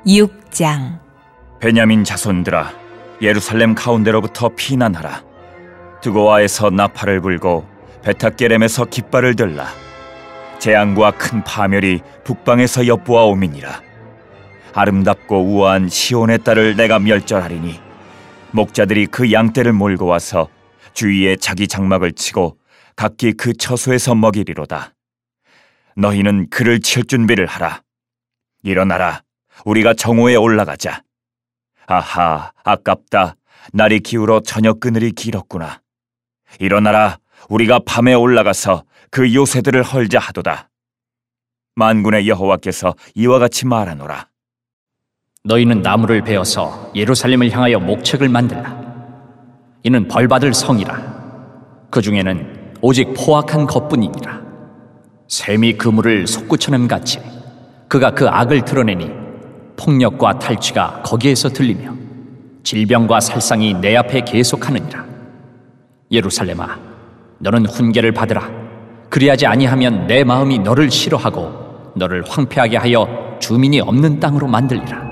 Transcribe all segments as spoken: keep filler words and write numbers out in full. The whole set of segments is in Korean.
육 장. 베냐민 자손들아, 예루살렘 가운데로부터 피난하라. 드고아에서 나팔을 불고 베타게렘에서 깃발을 들라. 재앙과 큰 파멸이 북방에서 엿보아 오미니라. 아름답고 우아한 시온의 딸을 내가 멸절하리니 목자들이 그 양떼를 몰고 와서 주위에 자기 장막을 치고 각기 그 처소에서 먹이리로다. 너희는 그를 칠 준비를 하라. 일어나라, 우리가 정오에 올라가자. 아하, 아깝다. 날이 기울어 저녁 그늘이 길었구나. 일어나라, 우리가 밤에 올라가서 그 요새들을 헐자 하도다. 만군의 여호와께서 이와 같이 말하노라. 너희는 나무를 베어서 예루살렘을 향하여 목책을 만들라. 이는 벌받을 성이라. 그 중에는 오직 포악한 것뿐이니라. 샘이 그물을 솟구쳐냄 같이 그가 그 악을 드러내니 폭력과 탈취가 거기에서 들리며 질병과 살상이 내 앞에 계속하느니라. 예루살렘아, 너는 훈계를 받으라. 그리하지 아니하면 내 마음이 너를 싫어하고 너를 황폐하게 하여 주민이 없는 땅으로 만들리라.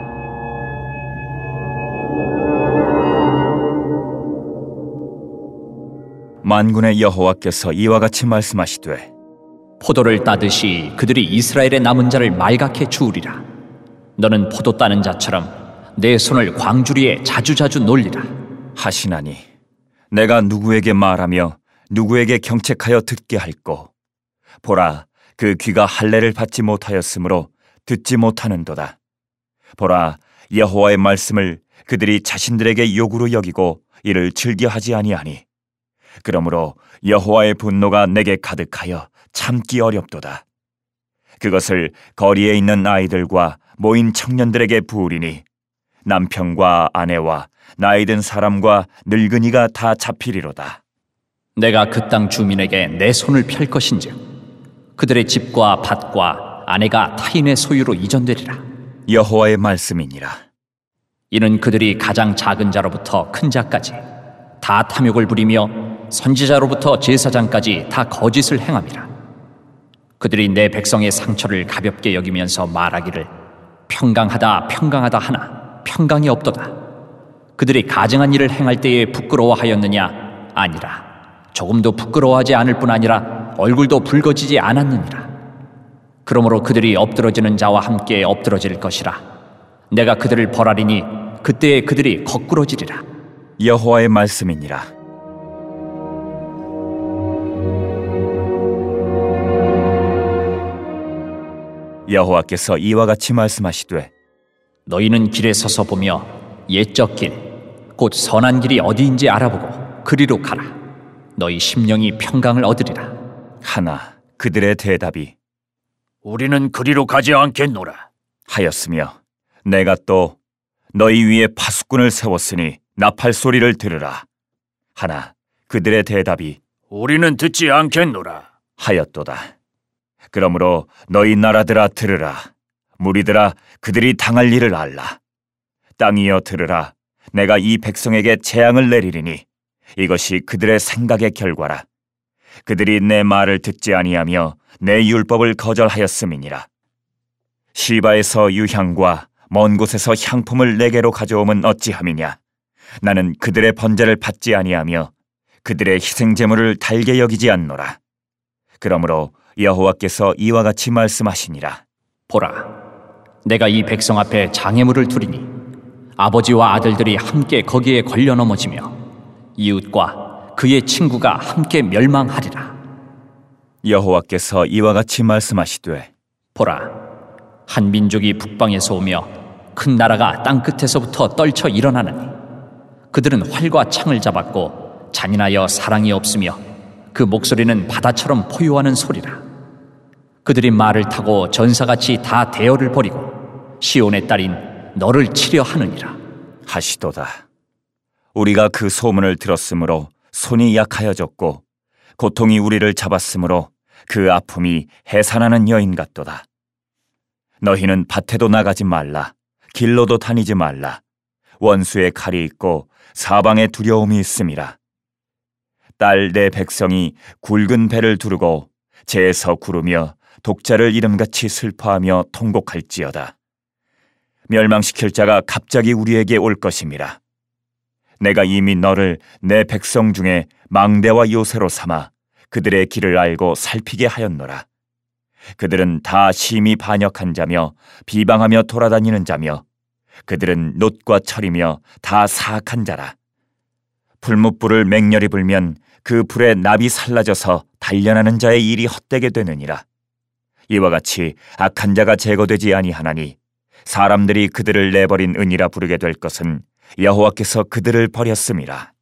만군의 여호와께서 이와 같이 말씀하시되, 포도를 따듯이 그들이 이스라엘의 남은 자를 말갛게 주우리라. 너는 포도 따는 자처럼 내 손을 광주리에 자주자주 놀리라 하시나니 내가 누구에게 말하며 누구에게 경책하여 듣게 할꼬. 보라, 그 귀가 할례를 받지 못하였으므로 듣지 못하는도다. 보라, 여호와의 말씀을 그들이 자신들에게 욕으로 여기고 이를 즐겨하지 아니하니 그러므로 여호와의 분노가 내게 가득하여 참기 어렵도다. 그것을 거리에 있는 아이들과 모인 청년들에게 부으리니 남편과 아내와 나이든 사람과 늙은이가 다 잡히리로다. 내가 그 땅 주민에게 내 손을 펼 것인즉 그들의 집과 밭과 아내가 타인의 소유로 이전되리라. 여호와의 말씀이니라. 이는 그들이 가장 작은 자로부터 큰 자까지 다 탐욕을 부리며 선지자로부터 제사장까지 다 거짓을 행함이라. 그들이 내 백성의 상처를 가볍게 여기면서 말하기를 평강하다 평강하다 하나 평강이 없도다. 그들이 가증한 일을 행할 때에 부끄러워하였느냐? 아니라 조금도 부끄러워하지 않을 뿐 아니라 얼굴도 붉어지지 않았느니라. 그러므로 그들이 엎드러지는 자와 함께 엎드러질 것이라. 내가 그들을 벌하리니 그때에 그들이 거꾸러지리라. 여호와의 말씀이니라. 여호와께서 이와 같이 말씀하시되, 너희는 길에 서서 보며 옛적 길, 곧 선한 길이 어디인지 알아보고 그리로 가라. 너희 심령이 평강을 얻으리라. 하나 그들의 대답이 우리는 그리로 가지 않겠노라 하였으며, 내가 또 너희 위에 파수꾼을 세웠으니 나팔 소리를 들으라. 하나 그들의 대답이 우리는 듣지 않겠노라 하였도다. 그러므로 너희 나라들아 들으라. 무리들아 그들이 당할 일을 알라. 땅이여 들으라. 내가 이 백성에게 재앙을 내리리니 이것이 그들의 생각의 결과라. 그들이 내 말을 듣지 아니하며 내 율법을 거절하였음이니라. 시바에서 유향과 먼 곳에서 향품을 내게로 가져오면 어찌함이냐. 나는 그들의 번제를 받지 아니하며 그들의 희생제물을 달게 여기지 않노라. 그러므로 여호와께서 이와 같이 말씀하시니라. 보라, 내가 이 백성 앞에 장애물을 두리니 아버지와 아들들이 함께 거기에 걸려 넘어지며 이웃과 그의 친구가 함께 멸망하리라. 여호와께서 이와 같이 말씀하시되, 보라, 한 민족이 북방에서 오며 큰 나라가 땅 끝에서부터 떨쳐 일어나느니 그들은 활과 창을 잡았고 잔인하여 사랑이 없으며 그 목소리는 바다처럼 포효하는 소리라. 그들이 말을 타고 전사같이 다 대열을 벌이고 시온의 딸인 너를 치려 하느니라 하시도다. 우리가 그 소문을 들었으므로 손이 약하여졌고 고통이 우리를 잡았으므로 그 아픔이 해산하는 여인 같도다. 너희는 밭에도 나가지 말라. 길로도 다니지 말라. 원수의 칼이 있고 사방에 두려움이 있음이라. 딸 내 백성이 굵은 배를 두르고 재에서 구르며 독자를 이름같이 슬퍼하며 통곡할지어다. 멸망시킬 자가 갑자기 우리에게 올 것임이라. 내가 이미 너를 내 백성 중에 망대와 요새로 삼아 그들의 길을 알고 살피게 하였노라. 그들은 다 심히 반역한 자며 비방하며 돌아다니는 자며 그들은 놋과 철이며 다 사악한 자라. 풀무불을 맹렬히 불면 그 불에 납이 살라져서 단련하는 자의 일이 헛되게 되느니라. 이와 같이 악한 자가 제거되지 아니하나니 사람들이 그들을 내버린 은이라 부르게 될 것은 여호와께서 그들을 버렸음이라.